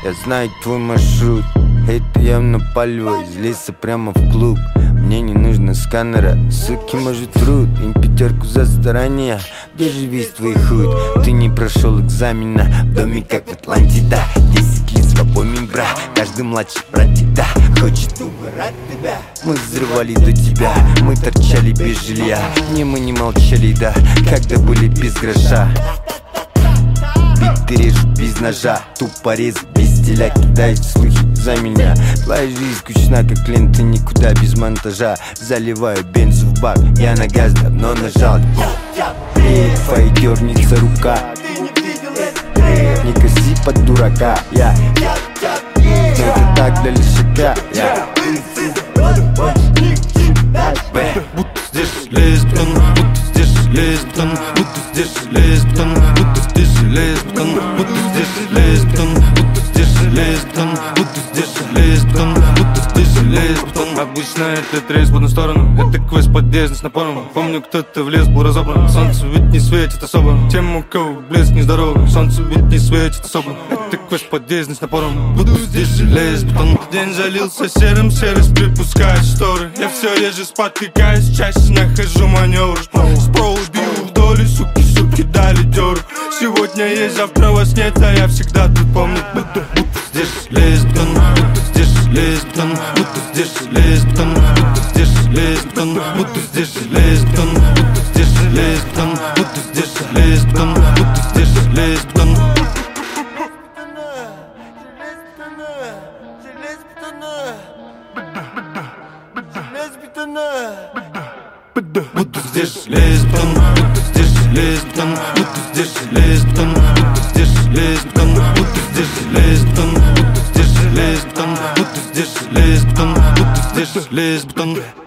Я знаю твой маршрут. Это явно палево, из леса прямо в клуб. Мне не нужно сканера, суки, может, врут. Им пятерку за старание, где же весь твой худ? Ты не прошел экзамена, в доме как Атлантида. 10 лиц в обоими, бра, каждый младший брат деда хочет убрать тебя. Мы взрывали до тебя, мы торчали без жилья. Не, мы не молчали, да, когда были без гроша. Биты режут без ножа, тупорез без теля кидает слухи за меня. Твоя жизнь скучна, как лента, никуда без монтажа. Заливаю бензу в бак, я на газ давно нажал. Твоя дернется рука, не коси под дурака. Это так для лишака. Будто здесь железный бетон, будто здесь железный бетон, будто здесь железный бетон, будто здесь железный бетон, будто здесь железный бетон, будто здесь железный бетон, будто здесь железный бетон, будто здесь железный бетон. Обычно это рейс в одну сторону, это квест подъездный с напором. Помню, кто-то в лес был разобран, солнце ведь не светит особо. Тем, у кого блеск нездоровый, солнце ведь не светит особо. Это квест подъездный с напором, будто здесь железный бетон. День залился серым, серость припускает шторы. Я все реже спотыкаюсь, чаще нахожу маневр. Спрову бью вдоль, суки дали дёру. Сегодня есть, завтра вас нет, а я всегда тут помню. Будто здесь железный бетон, будто здесь железный бетон, будто здесь железный бетон, будто здесь железный бетон, будто здесь железный бетон, будто здесь железный бетон, будто здесь железный бетон, будто здесь железный бетон. Будто здесь железный бетон, будто здесь железный бетон, будто здесь железный бетон, будто здесь железный бетон, будто здесь железный бетон, будто здесь железный бетон, будто здесь железный бетон, будто здесь железный бетон.